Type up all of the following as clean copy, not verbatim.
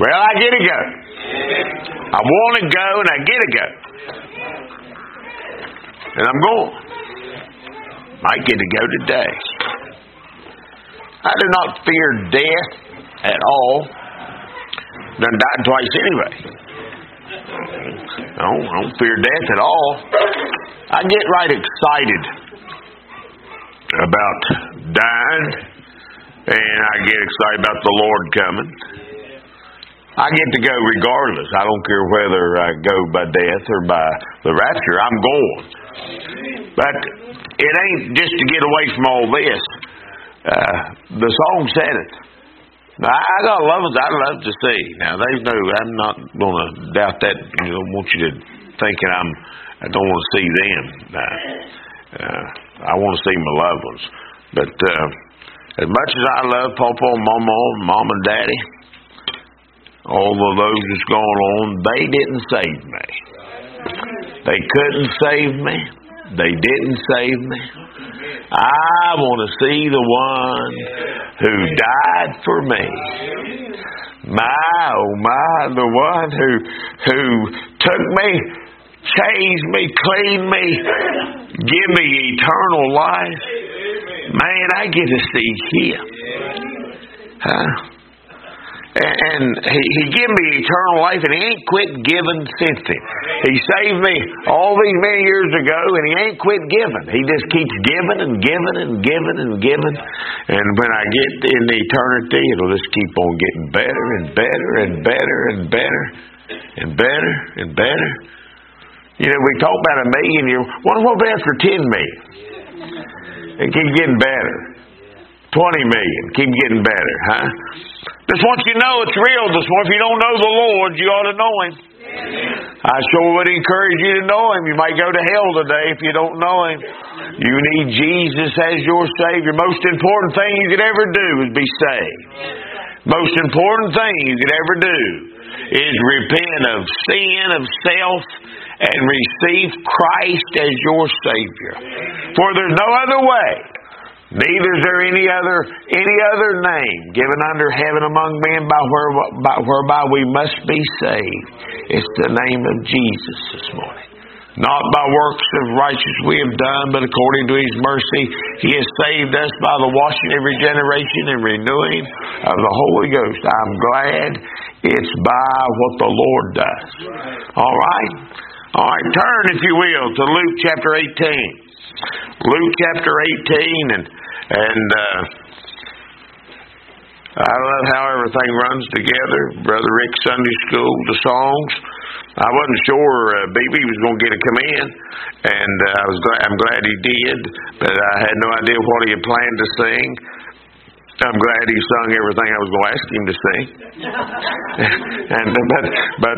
Well, I get to go. I want to go and I get to go. And I'm going. Might get to go today. I do not fear death at all. Done died twice anyway. No, I don't fear death at all. I get right excited about dying, and I get excited about the Lord coming. I get to go regardless. I don't care whether I go by death or by the rapture. I'm going. But it ain't just to get away from all this. The song said it. I got lovers I love to see. Now, there's no, I'm not going to doubt that. I don't want you to thinking I don't want to see them. I want to see my loved ones. But as much as I love Papa and Mama, Mom and Daddy, all of those that's gone on, they didn't save me. They couldn't save me. They didn't save me. I want to see the one who died for me. My, oh my, the one who took me, changed me, cleaned me, give me eternal life. Man, I get to see Him. And he gave me eternal life, and He ain't quit giving since then. He saved me all these many years ago, and He ain't quit giving. He just keeps giving and giving and giving and giving. And when I get in eternity, it'll just keep on getting better and better and better and better and better and better. You know, we talk about 1 million. You wonder what will be after 10 million. It keeps getting better. 20 million. Keep getting better, huh? Just want you to know it's real this morning. If you don't know the Lord, you ought to know Him. I sure would encourage you to know Him. You might go to hell today if you don't know Him. You need Jesus as your Savior. Most important thing you could ever do is be saved. Most important thing you could ever do is repent of sin, of self, and receive Christ as your Savior. For there's no other way. Neither is there any other name given under heaven among men whereby we must be saved. It's the name of Jesus this morning. Not by works of righteousness we have done, but according to His mercy, He has saved us by the washing of regeneration and renewing of the Holy Ghost. I'm glad it's by what the Lord does. All right? All right, turn, if you will, to Luke chapter 18. Luke chapter 18, and I love how everything runs together. Brother Rick Sunday School, the songs. I wasn't sure BB was going to get to come in, and I'm glad he did, but I had no idea what he had planned to sing. I'm glad he sung everything I was going to ask him to sing. but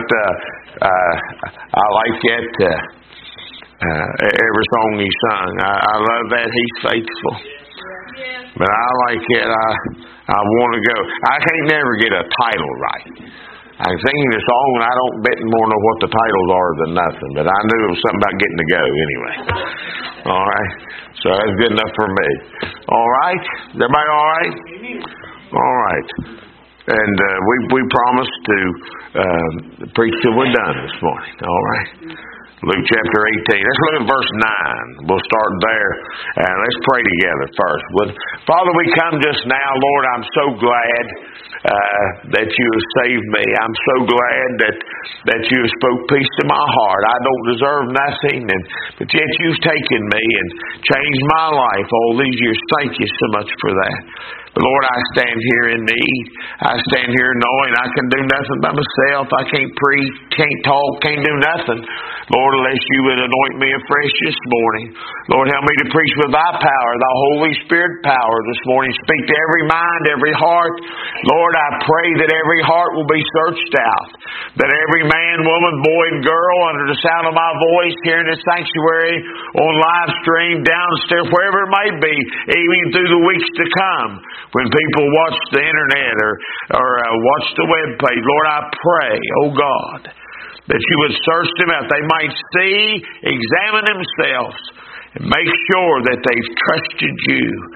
I like that. Every song he sung. I love that. He's faithful. But I like it. I want to go. I can't never get a title right. I sing the song and I don't bet more know what the titles are than nothing. But I knew it was something about getting to go anyway. All right. So that's good enough for me. All right. Is everybody all right? All right. And we promised to preach till we're done this morning. All right. Luke chapter 18. Let's look at verse 9. We'll start there. And let's pray together first. Father, we come just now, Lord, I'm so glad that you have saved me. I'm so glad that you have spoke peace to my heart. I don't deserve nothing, but yet you've taken me and changed my life all these years. Thank you so much for that. But Lord, I stand here in need. I stand here knowing I can do nothing by myself. I can't preach, can't talk, can't do nothing. Lord, unless you would anoint me afresh this morning. Lord, help me to preach with thy power, thy Holy Spirit power this morning. Speak to every mind, every heart. Lord, I pray that every heart will be searched out. That every man, woman, boy, and girl under the sound of my voice here in this sanctuary, on live stream, downstairs, wherever it may be, even through the weeks to come, when people watch the internet or watch the web page, Lord, I pray, oh God, that you would search them out. They might see, examine themselves, and make sure that they've trusted you.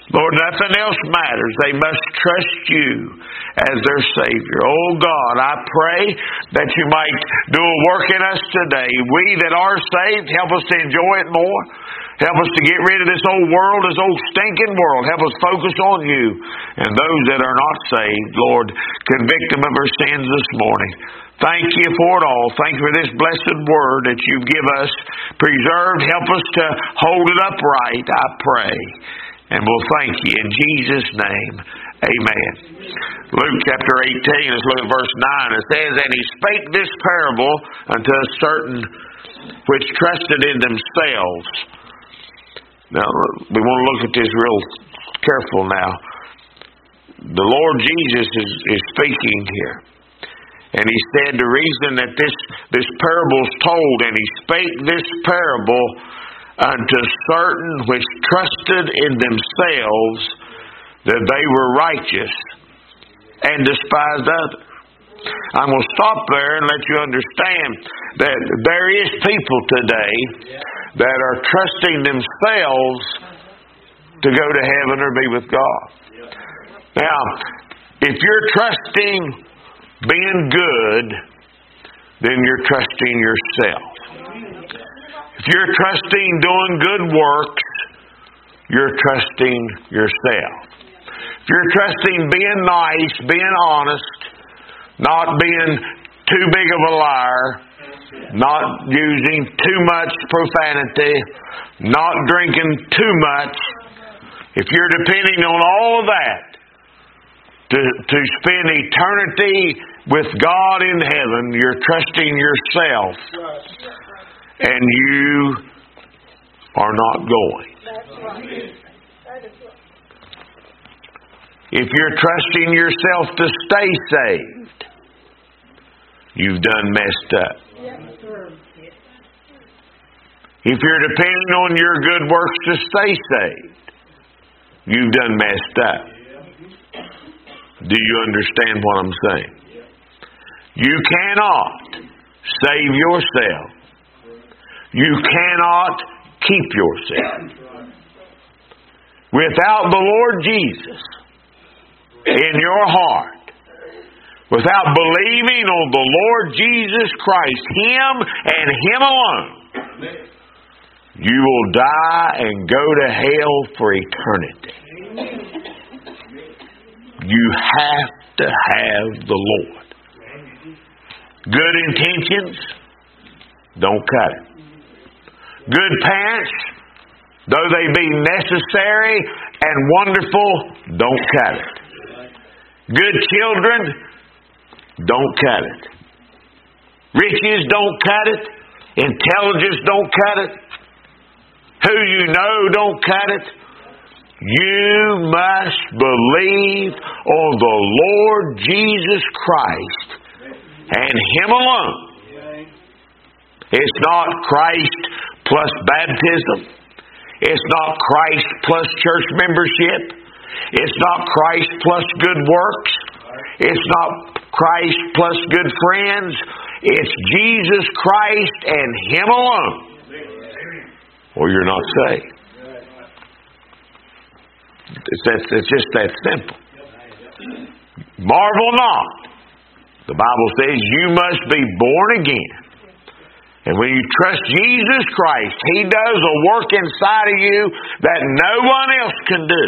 Lord, nothing else matters. They must trust you as their Savior. Oh God, I pray that you might do a work in us today. We that are saved, help us to enjoy it more. Help us to get rid of this old world, this old stinking world. Help us focus on you. And those that are not saved, Lord, convict them of their sins this morning. Thank you for it all. Thank you for this blessed word that you give us preserved. Help us to hold it upright, I pray. And we'll thank you in Jesus' name. Amen. Luke chapter 18, let's look at verse 9. It says, And he spake this parable unto a certain which trusted in themselves. Now, we want to look at this real careful now. The Lord Jesus is speaking here. And he said the reason that this parable is told, and he spake this parable unto certain which trusted in themselves that they were righteous and despised others. I'm going to stop there and let you understand that there is people today that are trusting themselves to go to heaven or be with God. Now, if you're trusting being good, then you're trusting yourself. If you're trusting doing good works, you're trusting yourself. If you're trusting being nice, being honest, not being too big of a liar, not using too much profanity, not drinking too much, if you're depending on all of that to spend eternity with God in heaven, you're trusting yourself. And you are not going. If you're trusting yourself to stay saved, you've done messed up. If you're depending on your good works to stay saved, you've done messed up. Do you understand what I'm saying? You cannot save yourself. You cannot keep yourself. Without the Lord Jesus in your heart, without believing on the Lord Jesus Christ, Him and Him alone, you will die and go to hell for eternity. You have to have the Lord. Good intentions, don't cut it. Good parents, though they be necessary and wonderful, don't cut it. Good children, don't cut it. Riches don't cut it. Intelligence don't cut it. Who you know don't cut it. You must believe on the Lord Jesus Christ and Him alone. It's not Christ plus baptism. It's not Christ plus church membership. It's not Christ plus good works. It's not Christ plus good friends. It's Jesus Christ and Him alone. Or you're not saved. It's just that simple. Marvel not. The Bible says you must be born again. And when you trust Jesus Christ, He does a work inside of you that no one else can do.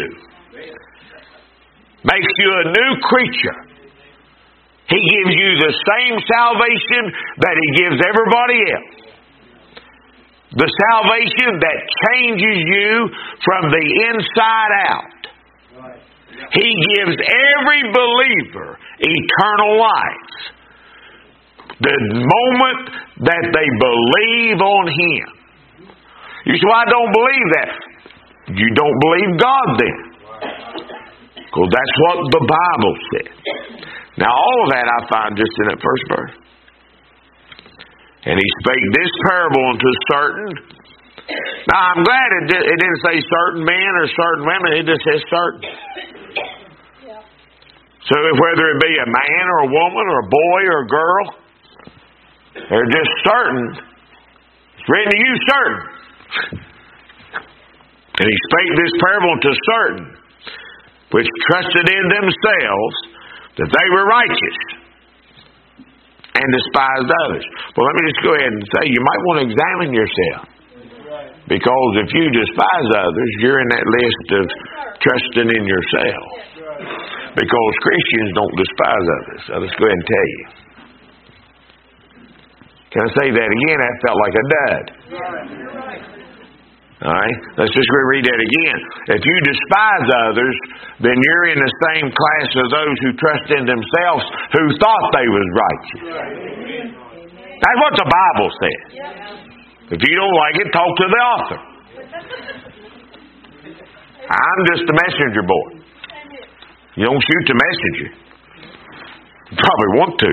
Makes you a new creature. He gives you the same salvation that He gives everybody else. The salvation that changes you from the inside out. He gives every believer eternal life. The moment that they believe on Him. You say, well, I don't believe that. You don't believe God then. Because that's what the Bible says. Now all of that I find just in that first verse. And He spake this parable unto certain. Now I'm glad it didn't say certain men or certain women. It just says certain. So whether it be a man or a woman or a boy or a girl, they're just certain. It's written to you certain. And He spake this parable unto certain which trusted in themselves that they were righteous, and despised others. Well, let me just go ahead and say, you might want to examine yourself. Because if you despise others, you're in that list of trusting in yourself. Because Christians don't despise others. I'll just go ahead and tell you. Can I say that again? That felt like a dud. Alright? Let's just read that again. If you despise others, then you're in the same class as those who trust in themselves, who thought they was righteous. That's what the Bible says. If you don't like it, talk to the author. I'm just the messenger boy. You don't shoot the messenger. You probably want to,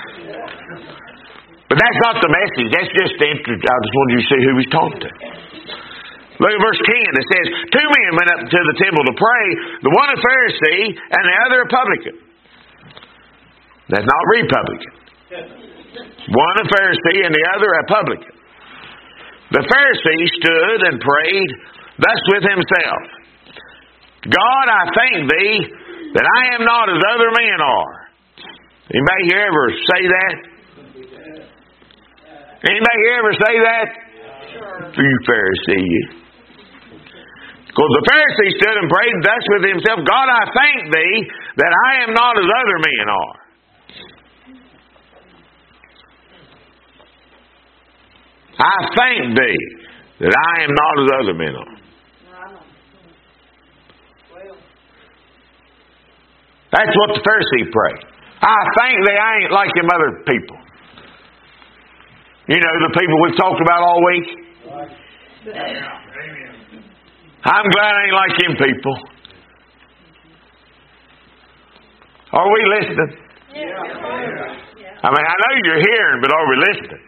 but that's not the message. That's just the I just wanted you to see who he's talking to. Look at verse 10. It says, 2 men went up to the temple to pray, the one a Pharisee and the other a publican. That's not Republican. One a Pharisee and the other a publican. The Pharisee stood and prayed thus with himself, God, I thank thee that I am not as other men are. Anybody here ever say that? Anybody here ever say that? Sure. You Pharisee. Because the Pharisee stood and prayed thus with himself, God, I thank thee that I am not as other men are. I thank thee that I am not as other men are. That's what the Pharisee prayed. I thank thee I ain't like them other people. You know, the people we've talked about all week. I'm glad I ain't like them people. Are we listening? I mean, I know you're hearing, but are we listening?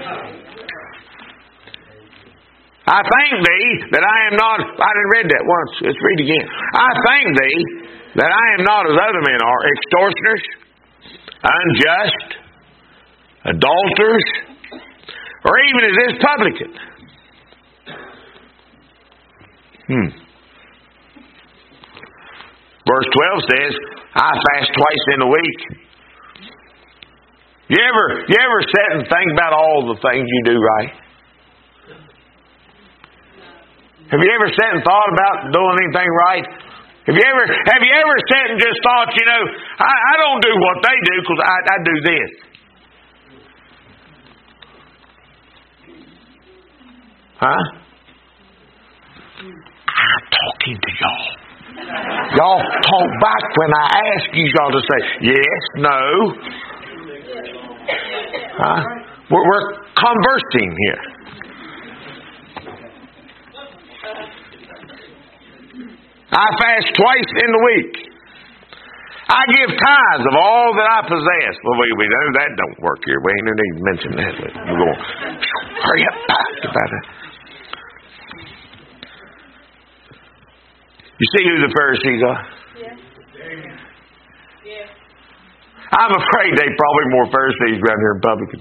I thank thee that I am not... I didn't read that once. Let's read again. I thank thee that I am not as other men are, extortioners, unjust, adulterers, or even as this publican. Verse 12 says, I fast twice in a week. You ever sit and think about all the things you do right? Have you ever sat and thought about doing anything right? Have you ever sat and just thought, you know, I don't do what they do because I do this. Huh? I'm talking to y'all. Y'all talk back when I ask you y'all to say yes, no. Huh? We're conversing here. I fast twice in the week. I give tithes of all that I possess. Well, we know that don't work here. We ain't need to mention that. We're going, hurry up, about it. You see who the Pharisees are? Yeah. I'm afraid they probably more Pharisees around here than publicans.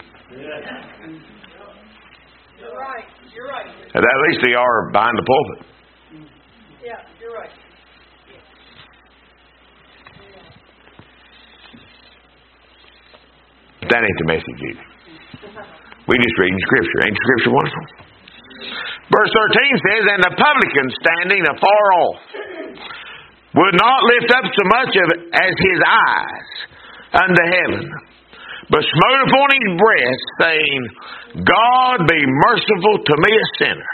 You're right. You're right. And at least they are behind the pulpit. Yeah, you're right. But that ain't the message either. We just reading Scripture. Ain't Scripture wonderful? Verse 13 says, and the publican standing afar off would not lift up so much as his eyes unto heaven, but smote upon his breast, saying, God be merciful to me a sinner.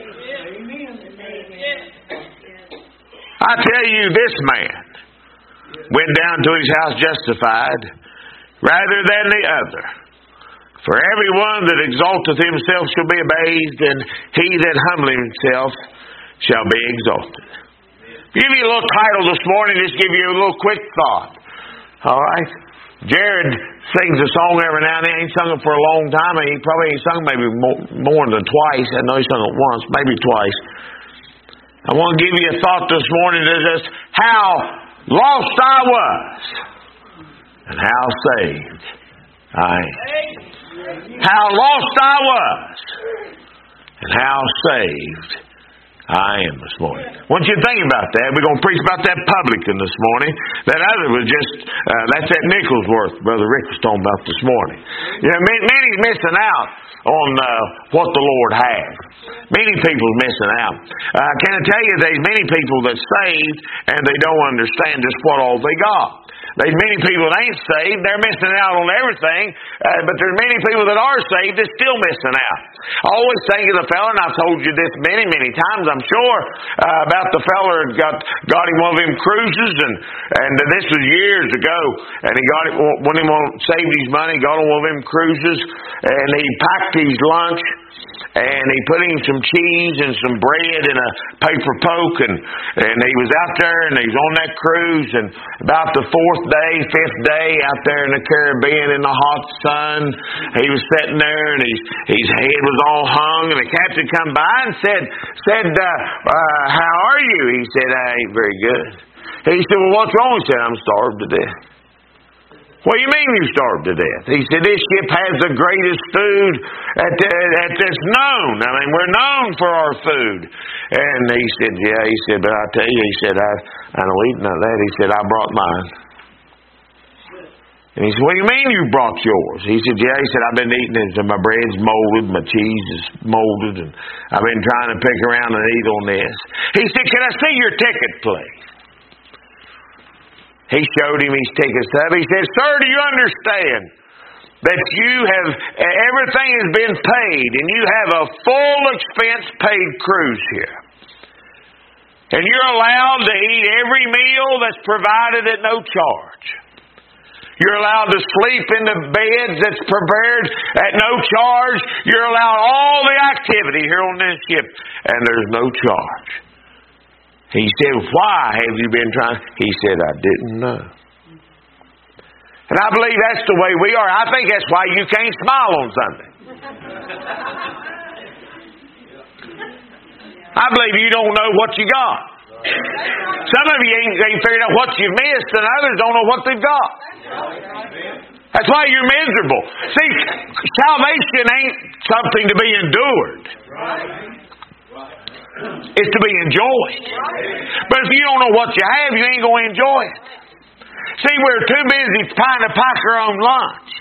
I tell you, this man went down to his house justified rather than the other. For everyone that exalteth himself shall be abased, and he that humbleth himself shall be exalted. Give you a little title this morning, just give you a little quick thought. Alright? Jared sings a song every now and then. He ain't sung it for a long time. He probably ain't sung maybe more than twice. I know he sung it once, maybe twice. I want to give you a thought this morning that is how lost I was and how saved I am. How lost I was and how saved I am this morning. I want you to think about that. We're going to preach about that publican this morning. That other was just, that's at Nicholsworth, Brother Rick was talking about this morning. You know, many's missing out on what the Lord has. Many people missing out. Can I tell you, there's many people that's saved and they don't understand just what all they got. There's many people that ain't saved. They're missing out on everything. But there's many people that are saved that's still missing out. I always think of the fella, and I've told you this many times, I'm sure, about the fella that got him one of them cruises, and this was years ago, and he got it when he saved his money, got on one of them cruises, and he packed his lunch, and he put in some cheese and some bread in a paper poke, and he was out there, and he's on that cruise, and about the fifth day out there in the Caribbean in the hot sun, he was sitting there, and his head was all hung, and the captain come by and said, how are you? He said, I ain't very good. He said, well, what's wrong? He said, I'm starved to death. What do you mean you starved to death? He said, this ship has the greatest food that's known. I mean, we're known for our food. And he said, yeah. He said, but I tell you, he said, I don't eat none of that. He said, I brought mine. And he said, what do you mean you brought yours? He said, yeah. He said, I've been eating it. My bread's molded, my cheese is molded, and I've been trying to pick around and eat on this. He said, can I see your ticket, please? He showed him his ticket stub. He said, sir, do you understand that everything has been paid and you have a full expense paid cruise here? And you're allowed to eat every meal that's provided at no charge. You're allowed to sleep in the beds that's prepared at no charge. You're allowed all the activity here on this ship, and there's no charge. He said, why have you been trying? He said, I didn't know. And I believe that's the way we are. I think that's why you can't smile on Sunday. I believe you don't know what you got. Some of you ain't figured out what you've missed, and others don't know what they've got. That's why you're miserable. See, salvation ain't something to be endured. It's to be enjoyed. But if you don't know what you have, you ain't going to enjoy it. See, we're too busy trying to pack our own lunch.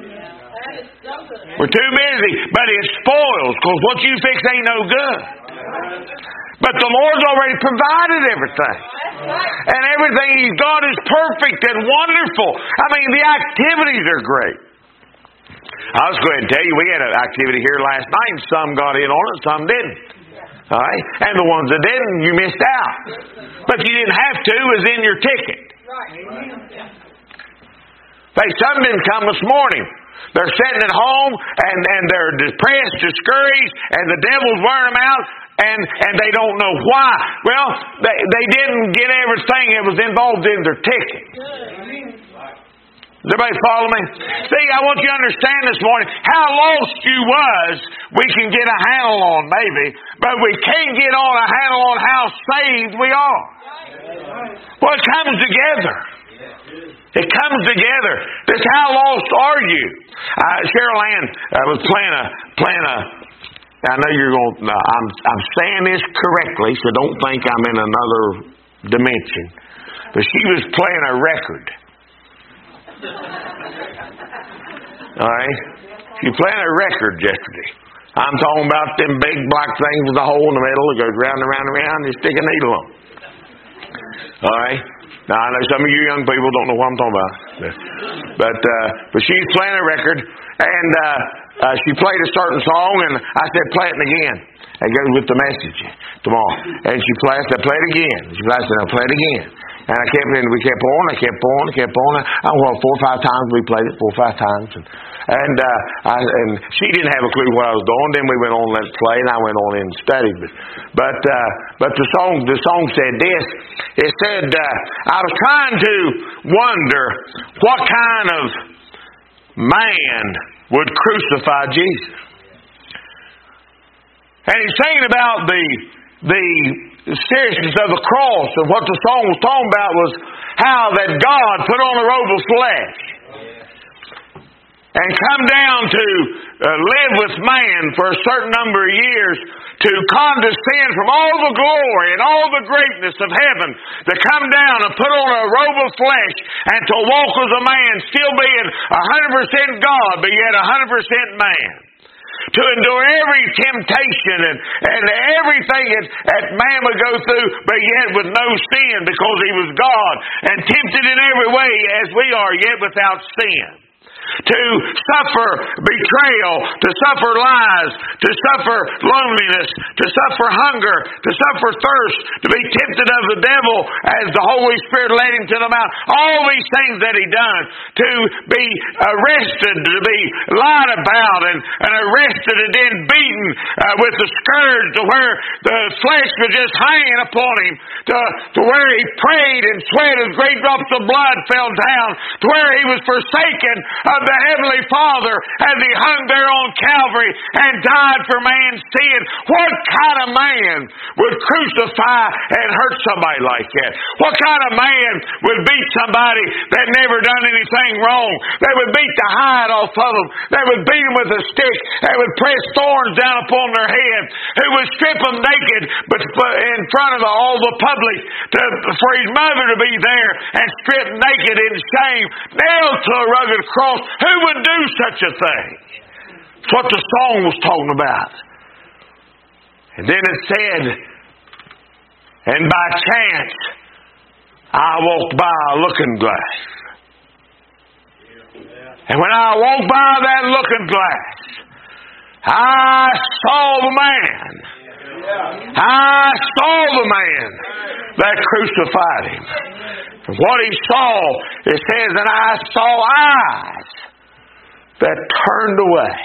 We're too busy, but it spoils because what you fix ain't no good. But the Lord's already provided everything. And everything He's got is perfect and wonderful. I mean, the activities are great. I'll just go ahead and tell you, we had an activity here last night, and some got in on it, some didn't. All right? And the ones that didn't, you missed out. But you didn't have to. It was in your ticket. Some didn't come this morning. They're sitting at home, and they're depressed, discouraged, and the devil's wearing them out, and they don't know why. Well, they didn't get everything that was involved in their ticket. Does everybody follow me? See, I want you to understand this morning how lost you was. We can get a handle on, maybe, but we can't get on a handle on how saved we are. Well, it comes together. It comes together. That's how lost are you? Cheryl Ann was playing a. I know you're going. I'm saying this correctly, so don't think I'm in another dimension. But she was playing a record. All right, she playing a record yesterday. I'm talking about them big black things with a hole in the middle that goes round and round and round. And you stick a needle on. All right. Now I know some of you young people don't know what I'm talking about, but she's playing a record, and she played a certain song, and I said, "Play it again." It goes with the message tomorrow. And she played. I said, "Play it again." She played. I said, "I'll play it again." And we kept on. I kept on. Well, 4 or 5 times we played it. 4 or 5 times, and she didn't have a clue what I was doing. Then we went on and let it play, and I went on and studied. But the song said this. It said, I was trying to wonder what kind of man would crucify Jesus. And he's saying about the seriousness of the cross, and what the song was talking about was how that God put on a robe of flesh and come down to live with man for a certain number of years to condescend from all the glory and all the greatness of heaven, to come down and put on a robe of flesh and to walk as a man, still being 100% God, but yet 100% man. To endure every temptation and everything that man would go through, but yet with no sin, because He was God, and tempted in every way as we are, yet without sin. To suffer betrayal, to suffer lies, to suffer loneliness, to suffer hunger, to suffer thirst, to be tempted of the devil as the Holy Spirit led Him to the mountain. All these things that He done. To be arrested, to be lied about and arrested and then beaten with the scourge, to where the flesh was just hanging upon Him, to where He prayed and sweat as great drops of blood fell down, to where He was forsaken of the Heavenly Father as He hung there on Calvary and died for man's sin. What kind of man would crucify and hurt somebody like that? What kind of man would beat somebody that never done anything wrong? That would beat the hide off of them, that would beat them with a stick, that would press thorns down upon their head, who would strip them naked but in front of all the public for his mother to be there and stripped naked in shame, nailed to a rugged cross. Who would do such a thing? That's what the song was talking about. And then it said, and by chance I walked by a looking glass. And when I walked by that looking glass, I saw the man. I saw the man that crucified Him. And what he saw, it says, and I saw eyes that turned away.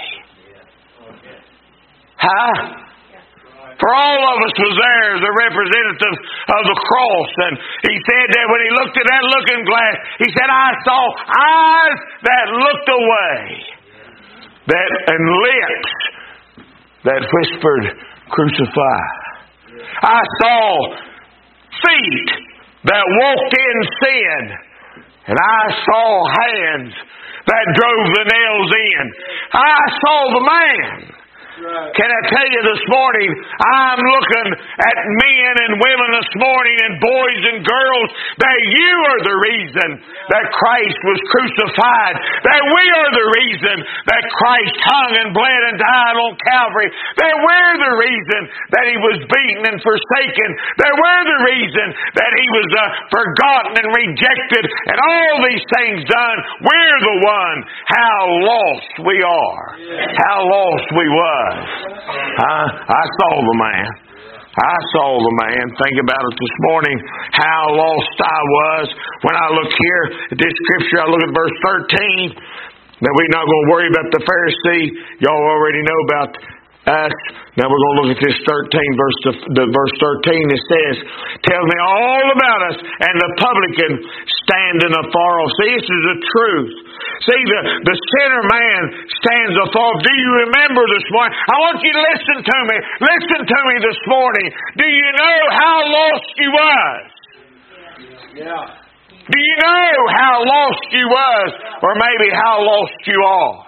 For all of us was there as a representative of the cross. And he said that when he looked at that looking glass, he said, I saw eyes that looked away, and lips that whispered, crucify. I saw feet that walked in sin, and I saw hands that drove the nails in. I saw the man. Can I tell you this morning, I'm looking at men and women this morning and boys and girls, that you are the reason that Christ was crucified, that we are the reason that Christ hung and bled and died on Calvary, that we're the reason that He was beaten and forsaken, that we're the reason that He was forgotten and rejected, and all these things done. We're the one. How lost we are. How lost we were. I saw the man. I saw the man. Think about it this morning, how lost I was. When I look here at this scripture, I look at verse 13. Now, we're not going to worry about the Pharisee. Y'all already know about us. Now we're going to look at this 13 verse 13. It says, tells me all about us, and the publican standing afar off. See, this is the truth. See, the sinner man stands afar. Do you remember this morning? I want you to listen to me. Listen to me this morning. Do you know how lost you was? Yeah. Do you know how lost you was? Or maybe how lost you are?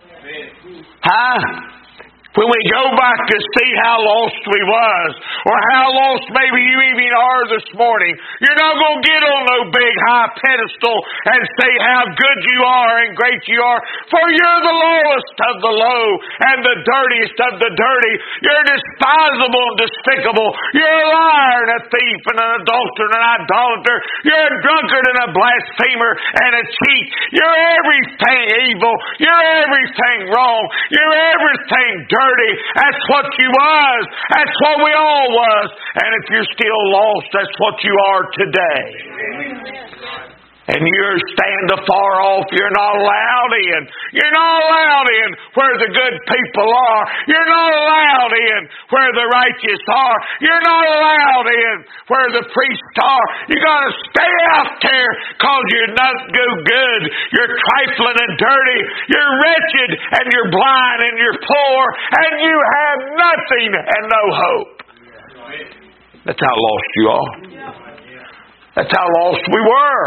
When we go back to see how lost we was, or how lost maybe you even are this morning, you're not going to get on no big high pedestal and say how good you are and great you are, for you're the lowest of the low and the dirtiest of the dirty. You're despisable and despicable. You're a liar and a thief and an adulterer and an idolater. You're a drunkard and a blasphemer and a cheat. You're everything evil. You're everything wrong. You're everything dirty. That's what you was. That's what we all was. And if you're still lost, that's what you are today. And you're stand afar off. You're not allowed in. You're not allowed in where the good people are. You're not allowed in where the righteous are. You're not allowed in where the priests are. You got to stay out there because you're not good. You're trifling and dirty. You're wretched and you're blind and you're poor and you have nothing and no hope. That's how lost you are. That's how lost we were.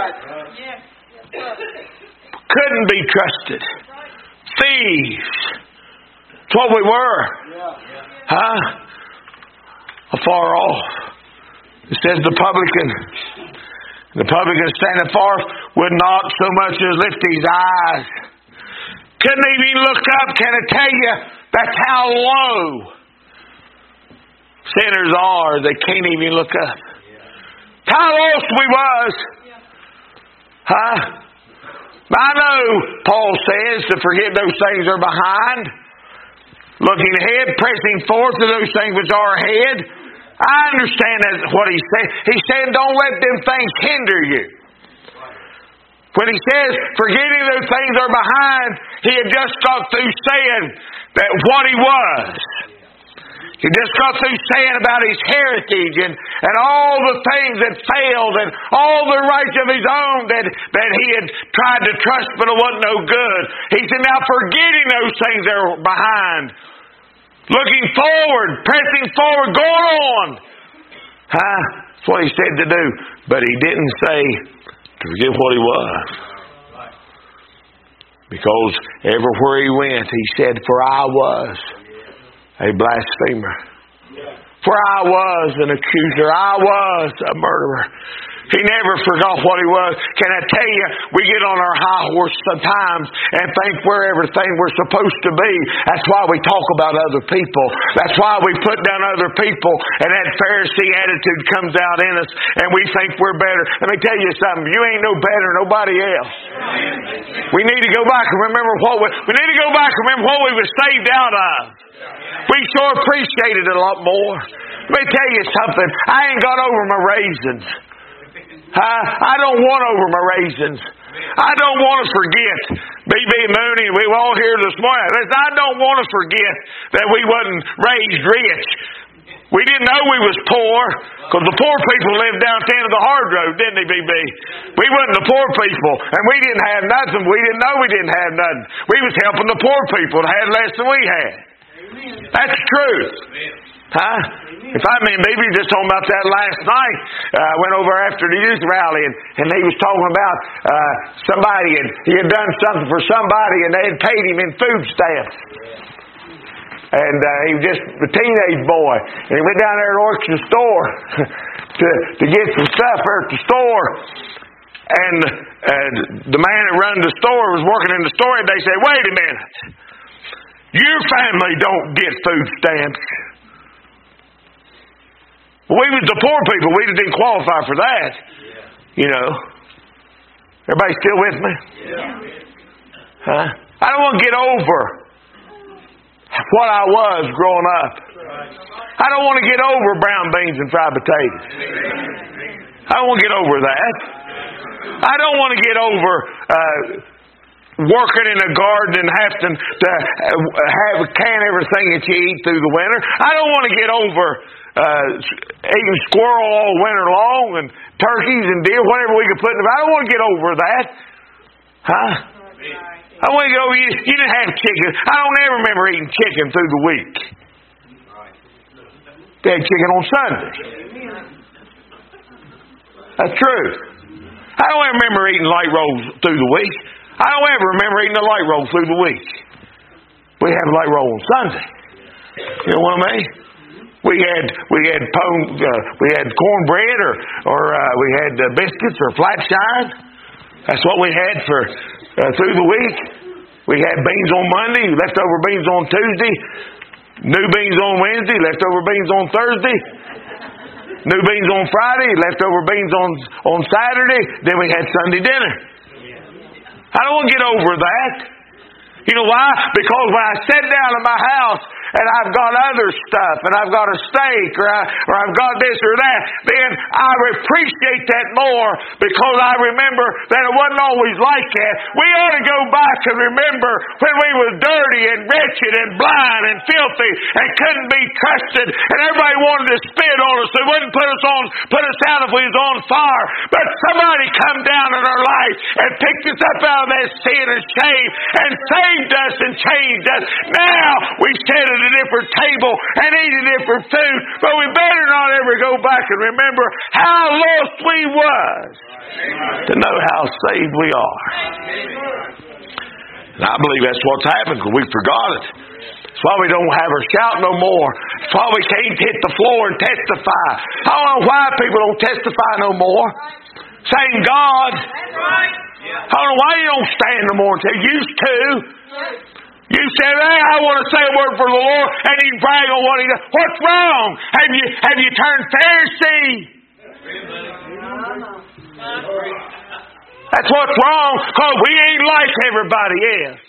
Couldn't be trusted. Thieves. That's what we were. afar off. It says the publican standing afar would not so much as lift his eyes. Couldn't even look up. Can I tell you, that's how low sinners are. They can't even look up. How lost we was. Huh? I know Paul says to forget those things are behind, looking ahead, pressing forth to those things which are ahead. I understand that's what he's saying. He's saying don't let them things hinder you. When he says forgetting those things are behind, he had just got through saying that what he was. He just got through saying about his heritage and all the things that failed and all the rights of his own that he had tried to trust but it wasn't no good. He said, now forgetting those things that are behind, looking forward, pressing forward, going on. That's what he said to do. But he didn't say to forget what he was. Because everywhere he went, he said, for I was a blasphemer. For I was an accuser. I was a murderer. He never forgot what he was. Can I tell you, we get on our high horse sometimes and think we're everything we're supposed to be. That's why we talk about other people. That's why we put down other people and that Pharisee attitude comes out in us and we think we're better. Let me tell you something. You ain't no better than nobody else. We need to go back and remember what we need to go back and remember what we were saved out of. We sure appreciated it a lot more. Let me tell you something. I ain't got over my raisins. I don't want over my raisins. I don't want to forget. B.B. Mooney, we were all here this morning. I don't want to forget that we wasn't raised rich. We didn't know we was poor because the poor people lived down at the end of the hard road, didn't they, B.B.? We wasn't the poor people, and we didn't have nothing. We didn't know we didn't have nothing. We was helping the poor people that had less than we had. That's the truth. If I mean, baby, just talking about that last night. I went over after the youth rally, and he was talking about somebody, and he had done something for somebody, and they had paid him in food stamps. And he was just a teenage boy, and he went down there to Orchard store to get some stuff there at the store. And the man that ran the store was working in the store, and they said, "Wait a minute, your family don't get food stamps." We was the poor people. We didn't qualify for that. You know. Everybody still with me? I don't want to get over what I was growing up. I don't want to get over brown beans and fried potatoes. I don't want to get over that. I don't want to get over working in a garden and having to can everything that you eat through the winter. I don't want to get over eating squirrel all winter long and turkeys and deer, whatever we could put in the. I don't want to get over that. I want to go. You didn't have chicken. I don't ever remember eating chicken through the week. They had chicken on Sunday. That's true. I don't ever remember eating light rolls through the week. I don't ever remember eating a light roll through the week. We have a light roll on Sunday. You know what I mean? We had cornbread or we had biscuits or flat shine. That's what we had for through the week. We had beans on Monday, leftover beans on Tuesday, new beans on Wednesday, leftover beans on Thursday, new beans on Friday, leftover beans on Saturday. Then we had Sunday dinner. I don't want to get over that. You know why? Because when I sit down in my house and I've got other stuff and I've got a steak or I've got this or that, then I appreciate that more because I remember that it wasn't always like that. We ought to go back and remember when we were dirty and wretched and blind and filthy and couldn't be trusted and everybody wanted to spit on us. They wouldn't put us out if we was on fire. But somebody come down in our life and picked us up out of that sin and shame and saved us and changed us. Now we sit at a different table and eat a different food, but we better not ever go back and remember how lost we was to know how saved we are. And I believe that's what's happened because we forgot it. That's why we don't have our shout no more. That's why we can't hit the floor and testify. I don't know why people don't testify no more. Saying God. I don't know why you don't stand no more. They used to. You say, hey, I want to say a word for the Lord, and you brag on what he does. What's wrong? Have you turned Pharisee? That's what's wrong, because we ain't like everybody else.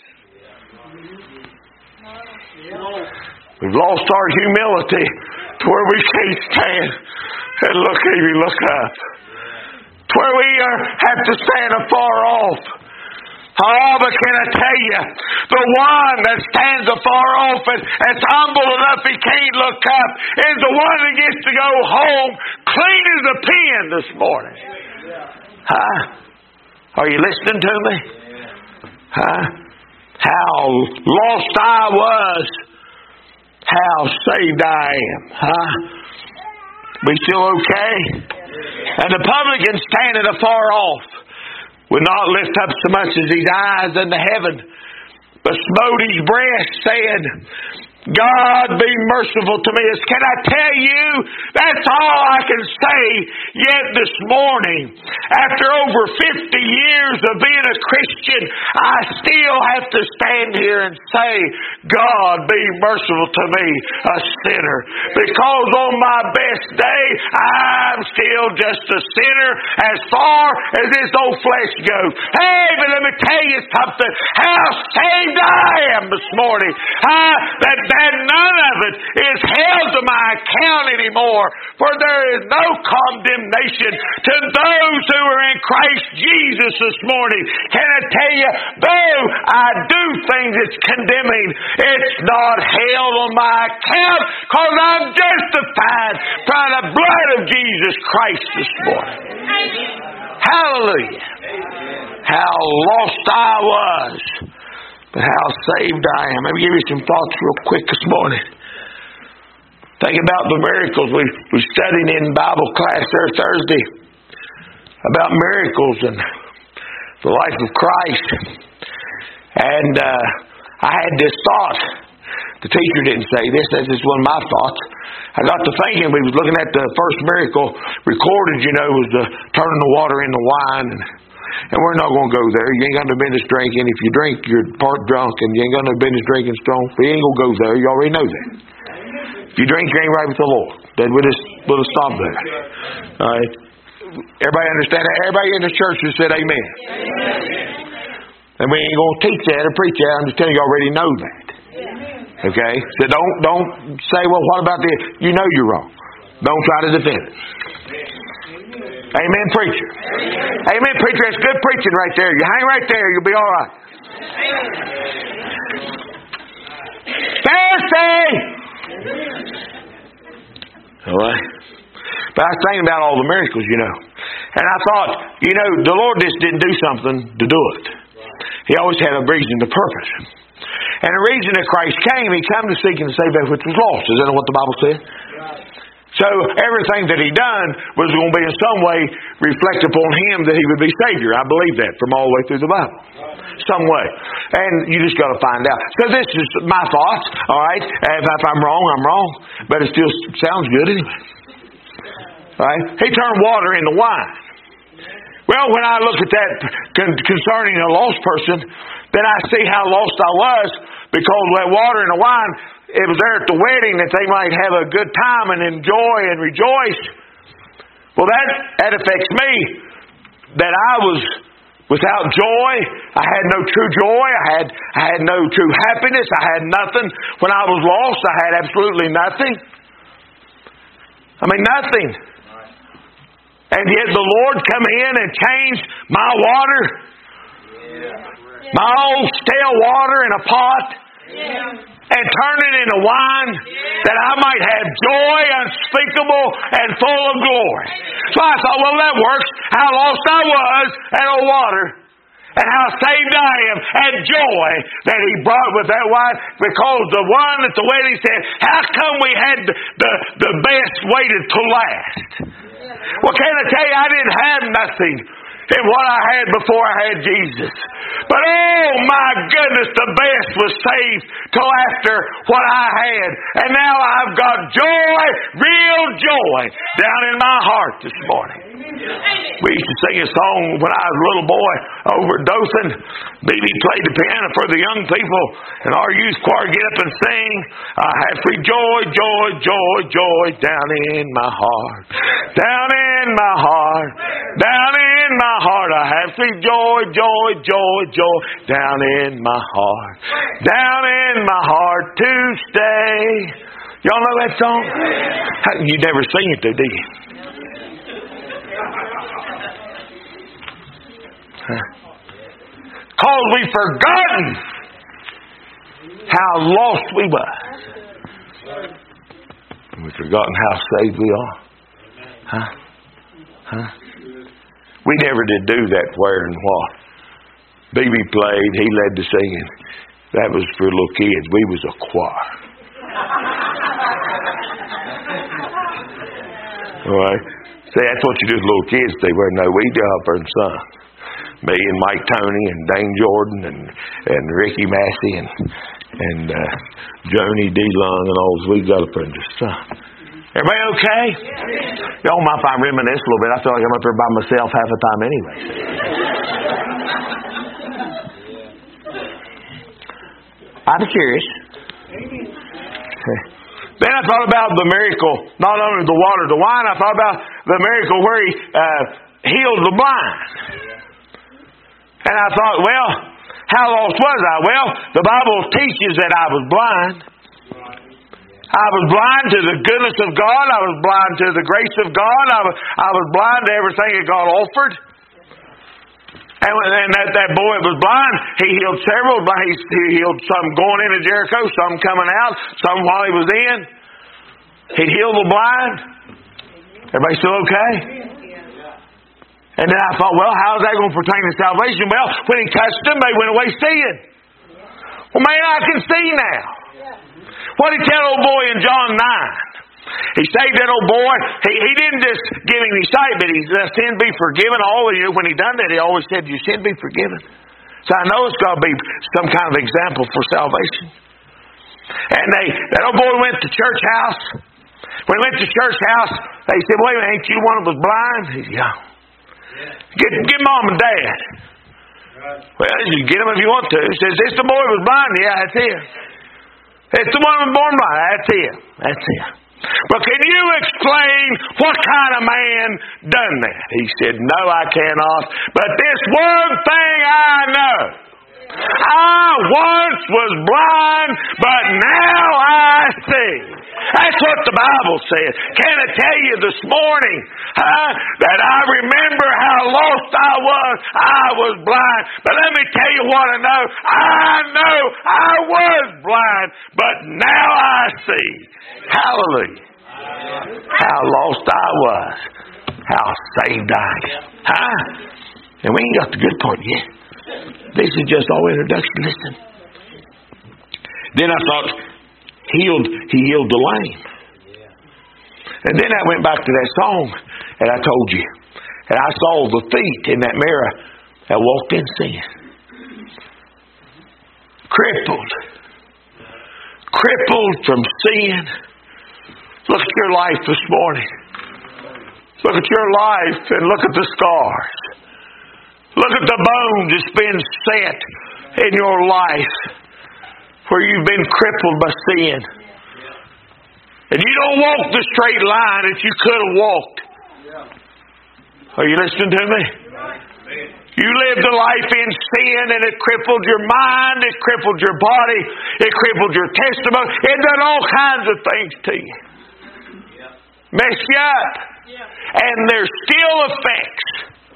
We've lost our humility to where we can't stand and look up. To where we have to stand afar off. Oh, but can I tell you, the one that stands afar off and is humble enough he can't look up is the one that gets to go home clean as a pin this morning. Huh? Are you listening to me? Huh? How lost I was. How saved I am. Huh? We still okay? And the publican standing afar off would not lift up so much as his eyes unto heaven, but smote his breast, saying, God be merciful to me. Can I tell you, that's all I can say yet this morning. After over 50 years of being a Christian, I still have to stand here and say, God be merciful to me, a sinner. Because on my best day, I'm still just a sinner as far as this old flesh goes. Hey, but let me tell you something. How saved I am this morning. That none of it is held to my account anymore. For there is no condemnation to those who are in Christ Jesus this morning. Can I tell you, though I do things that's condemning, it's not held on my account because I'm justified by the blood of Jesus Christ this morning. Hallelujah. How lost I was. But how saved I am. Let me give you some thoughts real quick this morning. Think about the miracles we studied in Bible class there Thursday. About miracles and the life of Christ. And I had this thought. The teacher didn't say this. That's just one of my thoughts. I got to thinking, we was looking at the first miracle recorded, was the turning the water into wine. And we're not going to go there. You ain't got no business drinking. If you drink, you're part drunk, and you ain't got no business drinking strong. We ain't going to go there. You already know that. If you drink, you ain't right with the Lord. Then we'll just stop there. All right. Everybody understand that? Everybody in the church just said amen. And we ain't going to teach that or preach that. I'm just telling you, you already know that. Okay? So don't say, well, what about this? You know you're wrong. Don't try to defend it. Amen, preacher. Amen, preacher. That's good preaching right there. You hang right there, you'll be all right. Pharisee! All right. But I was thinking about all the miracles, And I thought, the Lord just didn't do something to do it. He always had a reason, a purpose. And the reason that Christ came, He came to seek and to save that which was lost. Is that what the Bible said? So everything that He done was going to be in some way reflect upon Him that He would be Savior. I believe that from all the way through the Bible. Some way. And you just got to find out. So this is my thoughts. All right. If I'm wrong, I'm wrong. But it still sounds good anyway. All right. He turned water into wine. Well, when I look at that concerning a lost person, then I see how lost I was because that water and the wine, it was there at the wedding that they might have a good time and enjoy and rejoice. Well, that affects me. That I was without joy. I had no true joy. I had no true happiness. I had nothing. When I was lost, I had absolutely nothing. Nothing. And yet the Lord come in and changed my water. My old stale water in a pot. And turn it into wine that I might have joy unspeakable and full of glory. So I thought, well, that works. How lost I was at old water. And how saved I am and joy that He brought with that wine. Because the one at the wedding said, how come we had the best waited till last? Well, can I tell you, I didn't have nothing in what I had before I had Jesus. But oh my goodness, the best was saved till after what I had. And now I've got joy, real joy, down in my heart this morning. We used to sing a song when I was a little boy over at Dothan. BB played the piano for the young people, and our youth choir get up and sing, I have free joy, joy, joy, joy down in my heart. Down in my heart. Down in my heart. I have free joy, joy, joy, joy down in my heart. Down in my heart to stay. Y'all know that song? You never sing it though, do you? Because we've forgotten how lost we were. And we've forgotten how saved we are. We never did do that where and what. BB played, he led the singing. That was for little kids. We was a choir. All right? See, that's what you do with little kids. They were no, we got up and sung. Me and Mike Tony and Dane Jordan and Ricky Massey and Joni D. Long and all those. We got up and just sung. Everybody okay? Y'all mind if I reminisce a little bit? I feel like I'm up there by myself half the time anyway. I'm curious. Then I thought about the miracle, not only the water, the wine. I thought about the miracle where he healed the blind. And I thought, well, how lost was I? Well, the Bible teaches that I was blind. I was blind to the goodness of God. I was blind to the grace of God. I was blind to everything that God offered. And that boy that was blind, he healed several. He healed some going into Jericho, some coming out, some while he was in. He healed the blind. Everybody still okay? And then I thought, well, how is that going to pertain to salvation? Well, when he touched them, they went away seeing. Well, man, I can see now. What did he tell old boy in John 9? He saved that old boy. He didn't just give him his sight, but he let sin be forgiven. When he done that, he always said, your sin be forgiven. So I know it's got to be some kind of example for salvation. And that old boy went to church house. When he went to church house, they said, wait a minute, ain't you the one that was blind? He said, yeah. Get mom and dad. Well, you get them if you want to. He says, this the boy that was blind? Yeah, that's him. It's the one that was born blind. That's him. That's him. But can you explain what kind of man done that? He said, no, I cannot. But this one thing I know. I once was blind, but now I see. That's what the Bible says. Can I tell you this morning that I remember how lost I was? I was blind. But let me tell you what I know. I know I was blind, but now I see. Hallelujah. How lost I was. How saved I am. And we ain't got the good part yet. This is just all introduction. Listen. Then I thought, he healed the lame. And then I went back to that song, and I told you. And I saw the feet in that mirror that walked in sin. Crippled from sin. Look at your life this morning. Look at your life and look at the scars. Look at the bones that's been set in your life where you've been crippled by sin. And you don't walk the straight line that you could have walked. Are you listening to me? You lived a life in sin and it crippled your mind, it crippled your body, it crippled your testimony. It done all kinds of things to you. Messed you up. And there's still effects.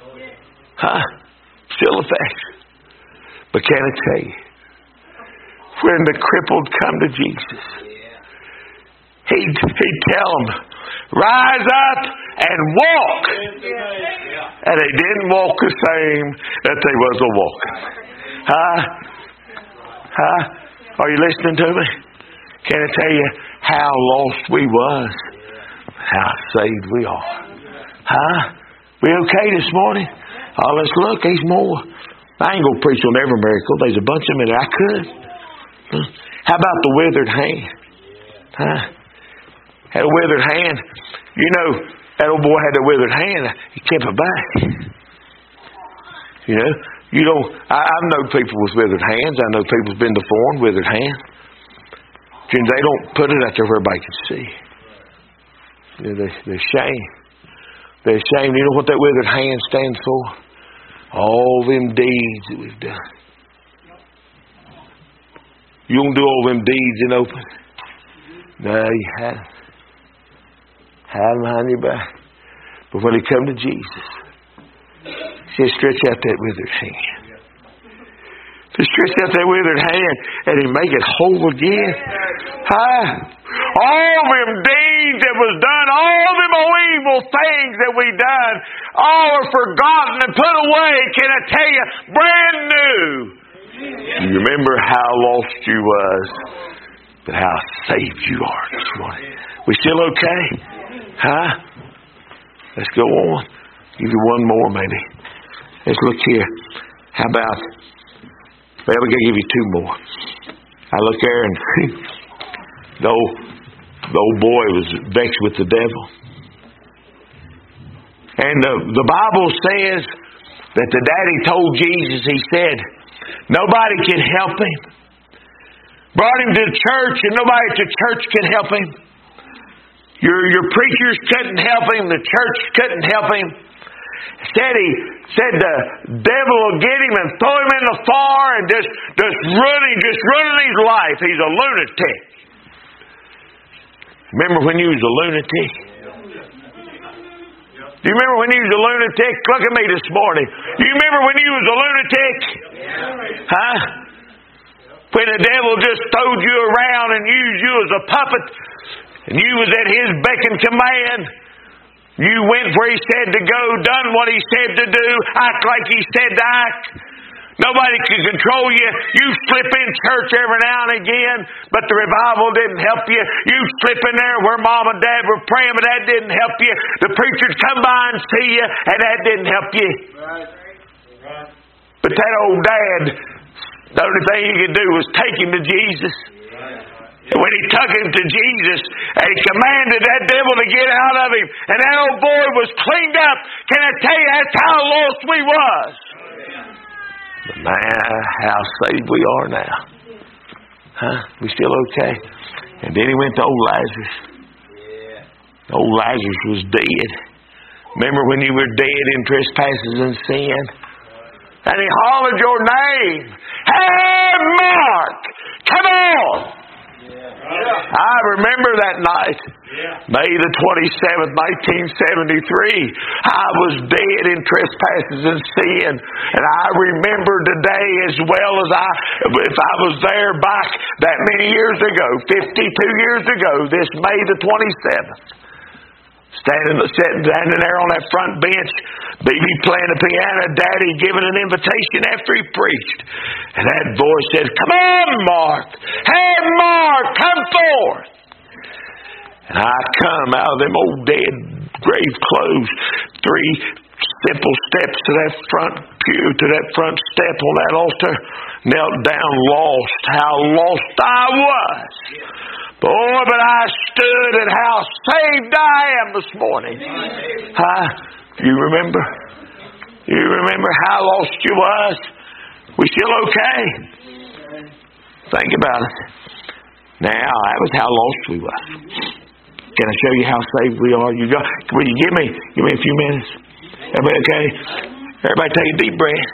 Still effects. But can I tell you, when the crippled come to Jesus, He'd tell them, rise up and walk. And they didn't walk the same that they was a walking. Are you listening to me? Can I tell you how lost we was? How saved we are. We okay this morning? Let's look. There's more. I ain't going to preach on every miracle. There's a bunch of them that I could. How about the withered hand? Huh? Had a withered hand. You know, that old boy had a withered hand. He kept it back. You know, you don't. I've known people with withered hands. I know people's been deformed, withered hands. They don't put it out there where everybody can see. You know, they're ashamed. They're ashamed. You know what that withered hand stands for? All them deeds that we've done. You don't do all them deeds in open. No, you haven't. Hide behind your back. But when you come to Jesus, He says, stretch out that withered hand. Just stretch out that withered hand and He make it whole again. All them deeds that was done, all them evil things that we done, all are forgotten and put away. Can I tell you, brand new. You remember how lost you was, but how saved you are this morning. We still okay? Let's go on. Give you one more maybe. Let's look here. How about, well, we're going to give you two more. I look there and the old boy was vexed with the devil. And the Bible says that the daddy told Jesus, he said, nobody can help him. Brought him to church and nobody at the church can help him. Your preachers couldn't help him. The church couldn't help him. He said the devil will get him and throw him in the fire and just ruining his life. He's a lunatic. Remember when you was a lunatic? Do you remember when you was a lunatic? Look at me this morning. Do you remember when you was a lunatic? When the devil just throwed you around and used you as a puppet, and you was at his beck and command. You went where he said to go, done what he said to do, act like he said to act. Nobody could control you. You slip in church every now and again, but the revival didn't help you. You slip in there where mom and dad were praying, but that didn't help you. The preacher'd come by and see you, and that didn't help you. Right. But that old dad, the only thing he could do was take him to Jesus. And when he took him to Jesus, and he commanded that devil to get out of him, and that old boy was cleaned up, can I tell you, that's how lost we was. But man, how saved we are now. We still okay? And then he went to old Lazarus. Old Lazarus was dead. Remember when you were dead in trespasses and sin? And he hollered your name. Hey, Mark! Come on! I remember that night, May the 27th, 1973. I was dead in trespasses and sin. And I remember today as well as if I was there back that many years ago, 52 years ago, this May the 27th. Sitting there on that front bench, BB playing the piano, Daddy giving an invitation after he preached. And that voice said, come on, Mark. Hey, Mark, come forth. And I come out of them old dead grave clothes, 3 simple steps to that front pew, to that front step on that altar, knelt down lost. How lost I was. Boy, but I stood and how saved I am this morning. You remember? You remember how lost you was? We still okay? Think about it. Now, that was how lost we was. Can I show you how saved we are? Will you give me a few minutes? Everybody okay? Everybody take a deep breath.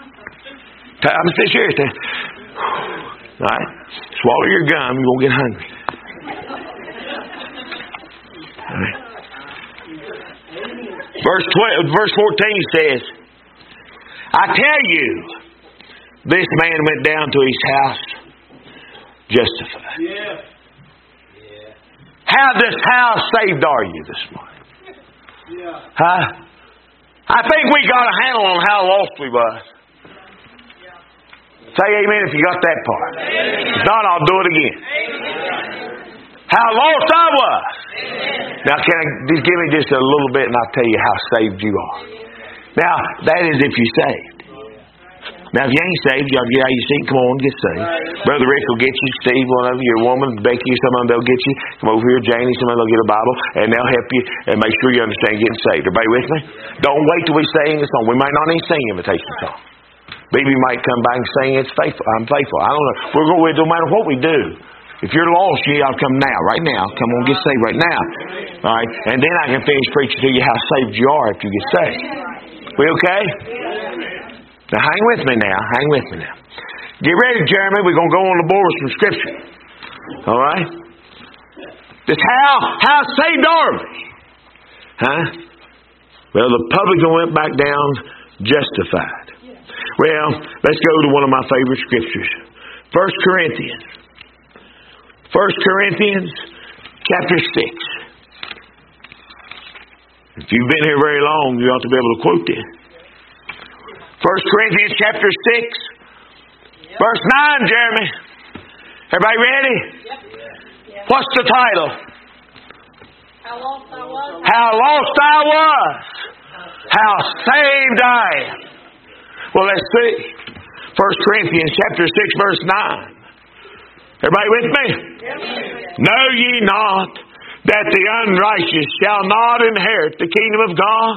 I'm still here. All right. Swallow your gum. You won't get hungry. Right. Verse 14 says, I tell you, this man went down to his house justified. How saved are you this morning? I think we got a handle on how lost we was. Say amen if you got that part. If not, I'll do it again. How lost I was. Now, can I just give me just a little bit and I'll tell you how saved you are. Now, that is if you're saved. Now, if you ain't saved, y'all get out of your seat. Come on, get saved. Brother Rick will get you. Steve, one of you, your woman, Becky, some of them, they'll get you. Come over here, Janie, some of them, they'll get a Bible, and they'll help you and make sure you understand getting saved. Everybody with me? Don't wait till we sing the song. We might not even sing invitation song. Baby might come back and sing, it's faithful. I'm faithful. I don't know. It don't matter what we do. If you're lost, you ought to come now, right now. Come on, get saved right now. All right? And then I can finish preaching to you how saved you are if you get saved. We okay? Now hang with me now. Hang with me now. Get ready, Jeremy. We're going to go on the board with some scripture. All right? Just how saved are we? Huh? Well, the publican went back down justified. Well, let's go to one of my favorite scriptures. 1 Corinthians. 1 Corinthians chapter 6. If you've been here very long, you ought to be able to quote this. 1 Corinthians chapter 6. Verse 9, Jeremy. Everybody ready? What's the title? How lost I was. How lost I was. How saved I am. Well, let's see. 1 Corinthians chapter 6, verse 9. Everybody with me? Know ye not that the unrighteous shall not inherit the kingdom of God?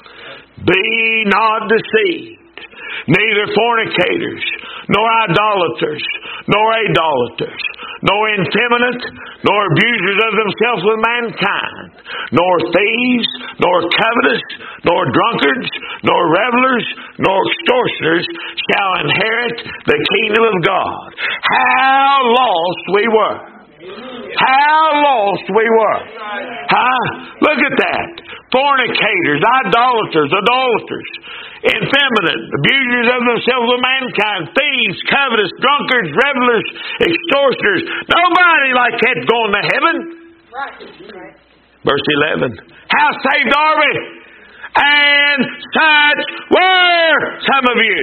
Be not deceived. Neither fornicators, nor idolaters, nor idolaters, nor effeminate, nor abusers of themselves with mankind, nor thieves, nor covetous, nor drunkards, nor revelers, nor extortioners shall inherit the kingdom of God. How lost we were. How lost we were. Huh? Look at that. Fornicators, idolaters, adulterers, effeminate, abusers of themselves with mankind, thieves, covetous, drunkards, revelers, extortioners. Nobody like that going to heaven. Right. Verse 11. How saved are we? And such were some of you.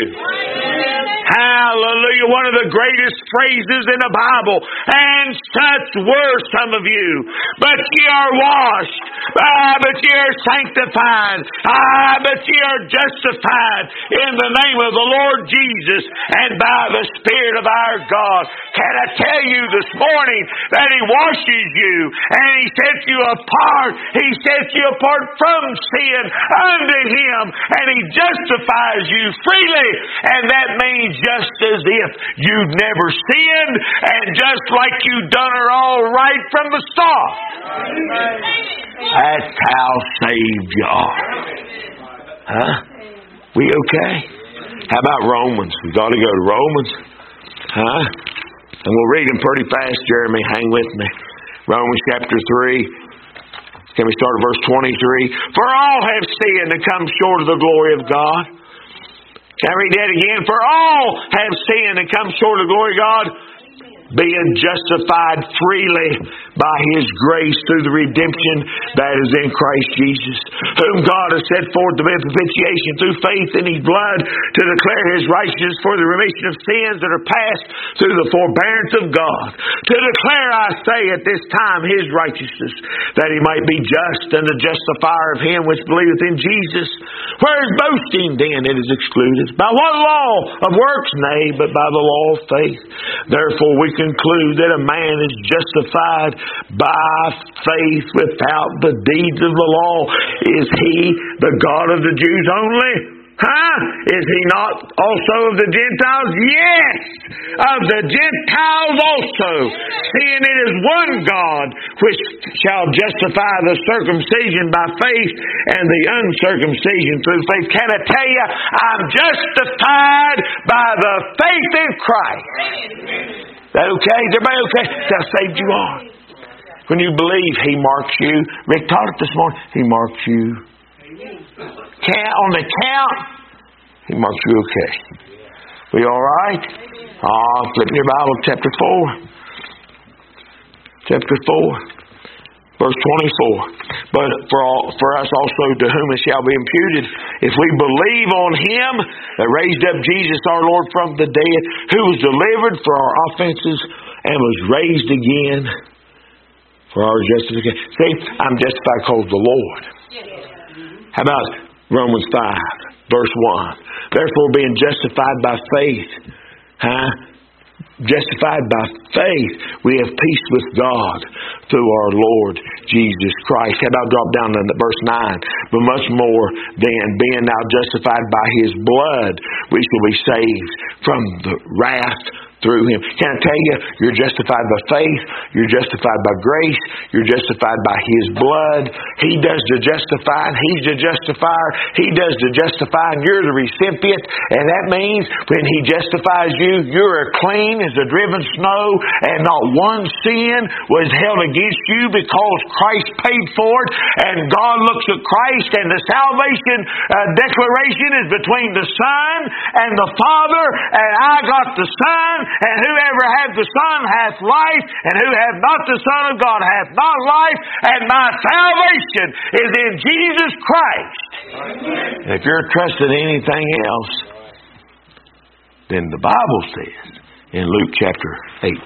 Hallelujah. One of the greatest phrases in the Bible. And such were some of you. But ye are washed. But ye are sanctified. But ye are justified in the name of the Lord Jesus and by the Spirit of our God. Can I tell you this morning that He washes you and He sets you apart. He sets you apart from sin unto Him, and He justifies you freely, and that means just as if you've never sinned, and just like you've done her all right from the start. That's how saved you are. Huh? We okay? How about Romans? We've got to go to Romans. Huh? And we'll read them pretty fast, Jeremy. Hang with me. Romans chapter 3. Can we start at verse 23? For all have sinned and come short of the glory of God. Can I read that again? For all have sinned and come short of the glory of God, being justified freely by His grace through the redemption that is in Christ Jesus, whom God has set forth to be a propitiation through faith in His blood, to declare His righteousness for the remission of sins that are past through the forbearance of God, to declare, I say, at this time His righteousness, that He might be just and the justifier of him which believeth in Jesus. Where is boasting then? It is excluded. By what law of works? Nay, but by the law of faith. Therefore we conclude that a man is justified by faith without the deeds of the law. Is He the God of the Jews only? Huh? Is He not also of the Gentiles? Yes! Of the Gentiles also. Seeing it is one God which shall justify the circumcision by faith and the uncircumcision through faith. Can I tell you, I'm justified by the faith in Christ. That okay? Is everybody okay? That's how saved you are. When you believe, He marks you. Rick taught it this morning. He marks you. On the count, He marks you okay. We all right? Flip your Bible, chapter 4. Chapter 4, verse 24. But for us also, to whom it shall be imputed, if we believe on Him that raised up Jesus our Lord from the dead, who was delivered for our offenses and was raised again for our justification. See, I'm justified because of the Lord. How about Romans 5? Verse 1. Therefore, being justified by faith, justified by faith, we have peace with God through our Lord Jesus Christ. How about drop down to verse 9? But much more than being now justified by His blood, we shall be saved from the wrath through Him. Can I tell you, you're justified by faith, you're justified by grace, you're justified by His blood. He does the justifying, He's the justifier, He does the justifying, you're the recipient, and that means when He justifies you, you're as clean as the driven snow, and not one sin was held against you because Christ paid for it, and God looks at Christ, and the salvation declaration is between the Son and the Father, and I got the Son, and whoever hath the Son hath life, and who hath not the Son of God hath not life, and my salvation is in Jesus Christ. And if you're trusting anything else, then the Bible says in Luke chapter 18,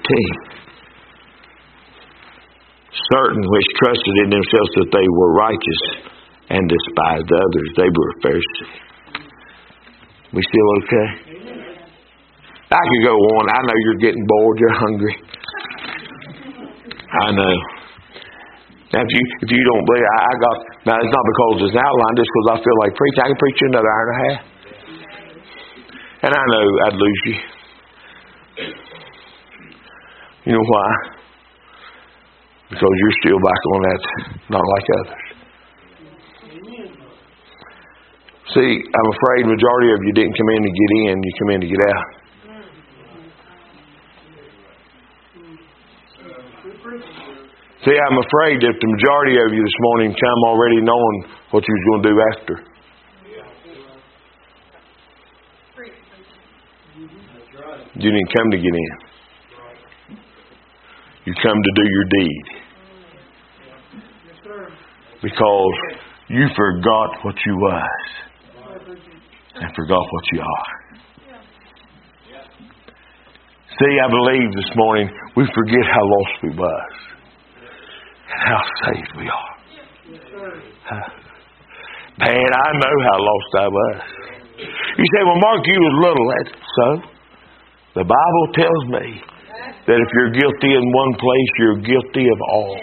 certain which trusted in themselves that they were righteous and despised others, they were Pharisees. We still okay? I could go on. I know you're getting bored. You're hungry. I know. Now, if you don't believe, now it's not because it's an outline, just because I feel like preaching. I can preach you another hour and a half. And I know I'd lose you. You know why? Because you're still back on that, not like others. See, I'm afraid majority of you didn't come in to get in, you come in to get out. See, I'm afraid that the majority of you this morning come already knowing what you was going to do after. You didn't come to get in. You come to do your deed. Because you forgot what you was and forgot what you are. See, I believe this morning we forget how lost we was. How saved we are. Man, I know how lost I was. You say, well, Mark, you was little. That's so. The Bible tells me that if you're guilty in one place, you're guilty of all.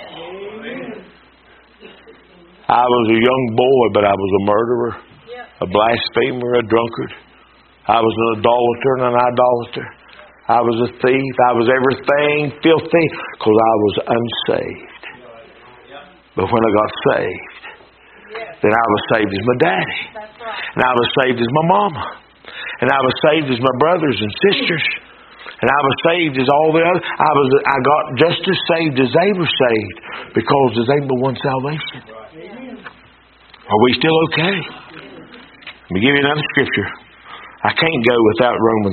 I was a young boy, but I was a murderer, a blasphemer, a drunkard. I was an adulterer and an idolater. I was a thief. I was everything filthy because I was unsaved. But when I got saved, then I was saved as my daddy. And I was saved as my mama. And I was saved as my brothers and sisters. And I was saved as all the other. I got just as saved as they were saved because there's only one salvation. Are we still okay? Let me give you another scripture. I can't go without Romans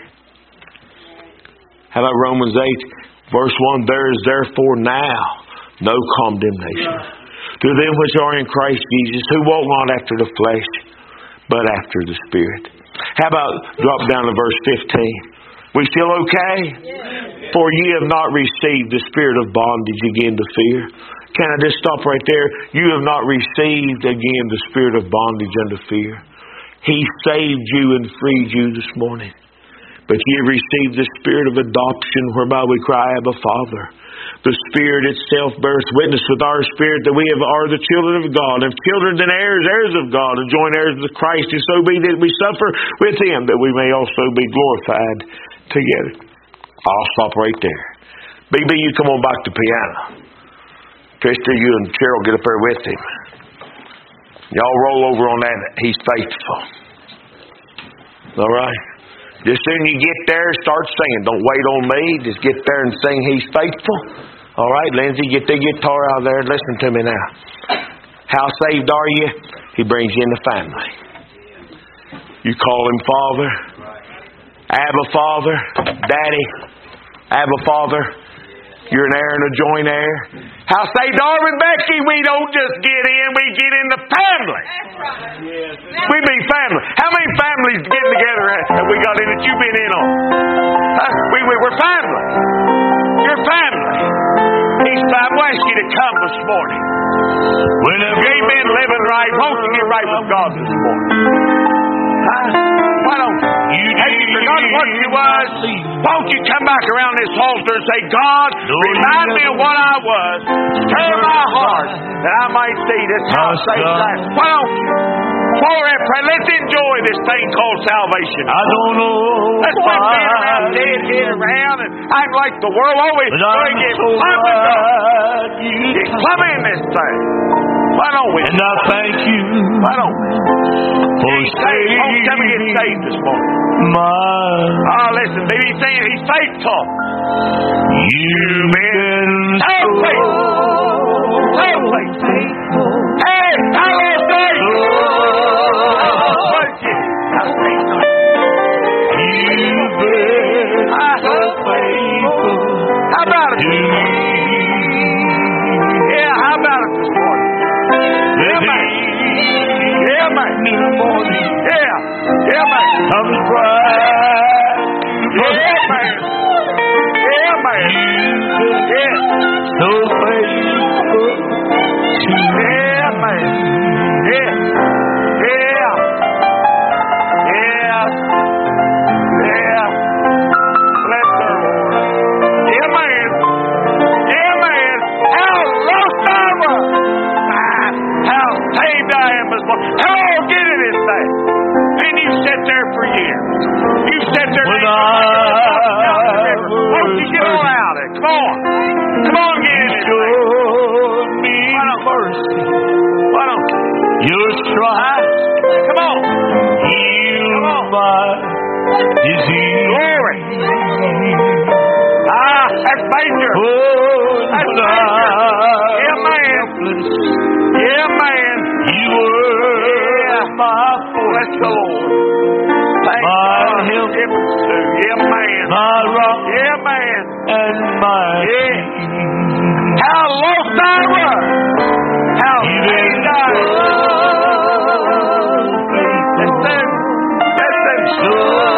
8. How about Romans 8, verse 1? There is therefore now no condemnation to them which are in Christ Jesus, who walk not after the flesh, but after the Spirit. How about drop down to verse 15? We still okay? Yeah. For ye have not received the spirit of bondage again to fear. Can I just stop right there? You have not received again the spirit of bondage unto fear. He saved you and freed you this morning. But ye have received the spirit of adoption, whereby we cry, Abba, Father. The Spirit itself beareth witness with our spirit that we are the children of God, and children and heirs, heirs of God, and joint heirs with Christ, and so be that we suffer with Him, that we may also be glorified together. I'll stop right there. BB, you come on back to piano. Trista, you and Cheryl get up there with him. Y'all roll over on that. He's faithful. All right? Just soon you get there, start singing. Don't wait on me. Just get there and sing He's faithful. All right, Lindsay, get the guitar out there and listen to me now. How saved are you? He brings you in the family. You call Him Father. Abba, Father. Daddy. Abba, Father. You're an heir and a joint heir. How saved are we, Becky? We don't just get in, we get in the family. We be family. How many families getting together have we got in that you've been in on? We're family. You're family. I ask you to come this morning. Whenever you've been living right, won't you get right with God this morning? Why don't you? Have you forgotten what you was? Won't you come back around this altar and say, God, remind me of what I was. Stir my heart that I might see this house safe life. Why don't you? Pour and pray. Let's enjoy this thing called salvation. I don't know. Let's quit being around, dead around, and act like the world always going to get plumb in this thing. Why don't we? And I thank you. Why don't we? For saving Come and get saved this morning. Listen, baby, he's saying he's faithful. You've been so faithful. So faithful. Hey, I love faith. You've been so faithful. How about it? Yeah, how about it this morning? Yeah, man. Yeah, man. New morning. Yeah. Yeah, man. Comes bright. Yeah, man. Yeah, man. Yeah. So faithful. Yeah, man. Yeah. Yeah. Yeah. Yeah. Bless her, Lord. Yeah, man. Yeah, man. How lost I was. How saved I am this morning. How I'll get in this thing. And you sat there for years. You sat there. Won't you get on out of it? Come on. Come on, get in this thing. Why don't mercy? Why don't Your stripes. Come on. Heal my disease. Glory. That's major. That's major. Yeah, man. Yeah, man. You were my Bless the Lord. Thank God. Yeah, man. my rock Yeah, man. and my Yeah. How lost I was. How saved I was. Listen.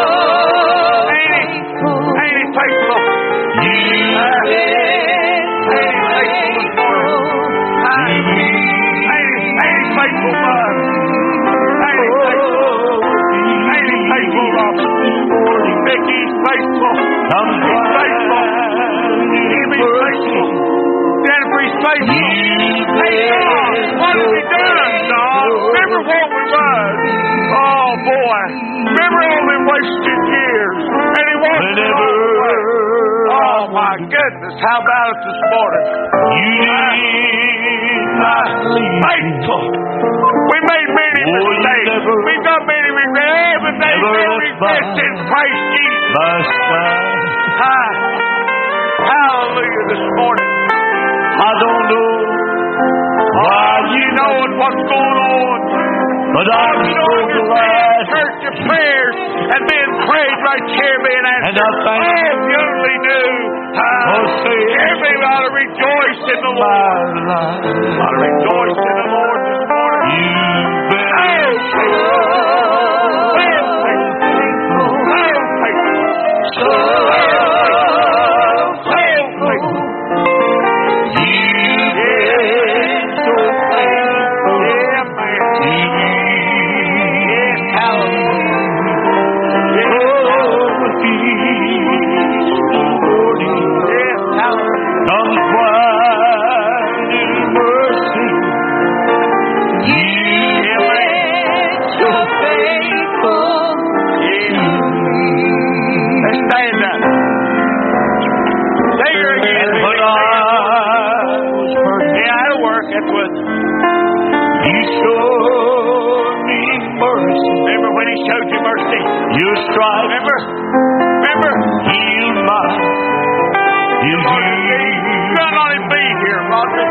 Ain't he faithful? Ain't he faithful this morning? Ain't he faithful, bud? Ain't he faithful? Ain't he faithful, Robert? Vicky's faithful. He's faithful. Jimmy's faithful. Jennifer's faithful. Hey, God, what have we done, John? Remember what we was. Oh, boy. Remember all them wasted years. And he wasn't always. Oh, my goodness. How about it this morning? Faithful. We made many mistakes. We've done many regrets. Everything we regrets in Christ Jesus. Hallelujah this morning. I don't know why you know what's going on. But I'm so glad. Church of prayers and being prayed right here being answered. And I thank you. If you only knew. Everybody ought to rejoice in the Lord. Ought to rejoice in the Lord this morning. You've been your stripes. Remember? Heal my disease. You ought not even be here, Roger.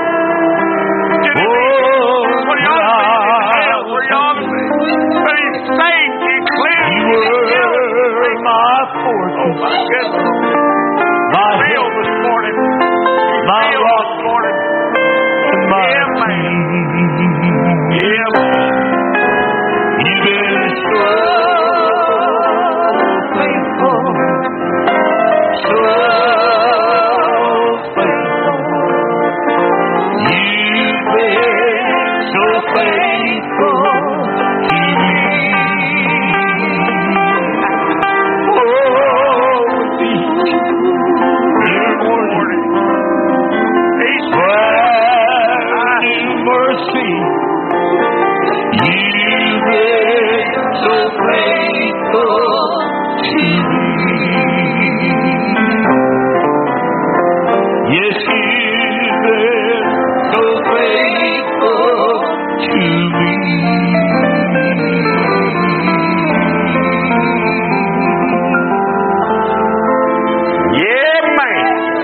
What you ought to be? Hell, where you ought to be. But he saved you, cleansed you. You were my fortune. Oh, my goodness. My Real this morning. My rock this morning. and my man. Yeah, man. You've been so faithful. So faithful. You've been so faithful to me. Yes,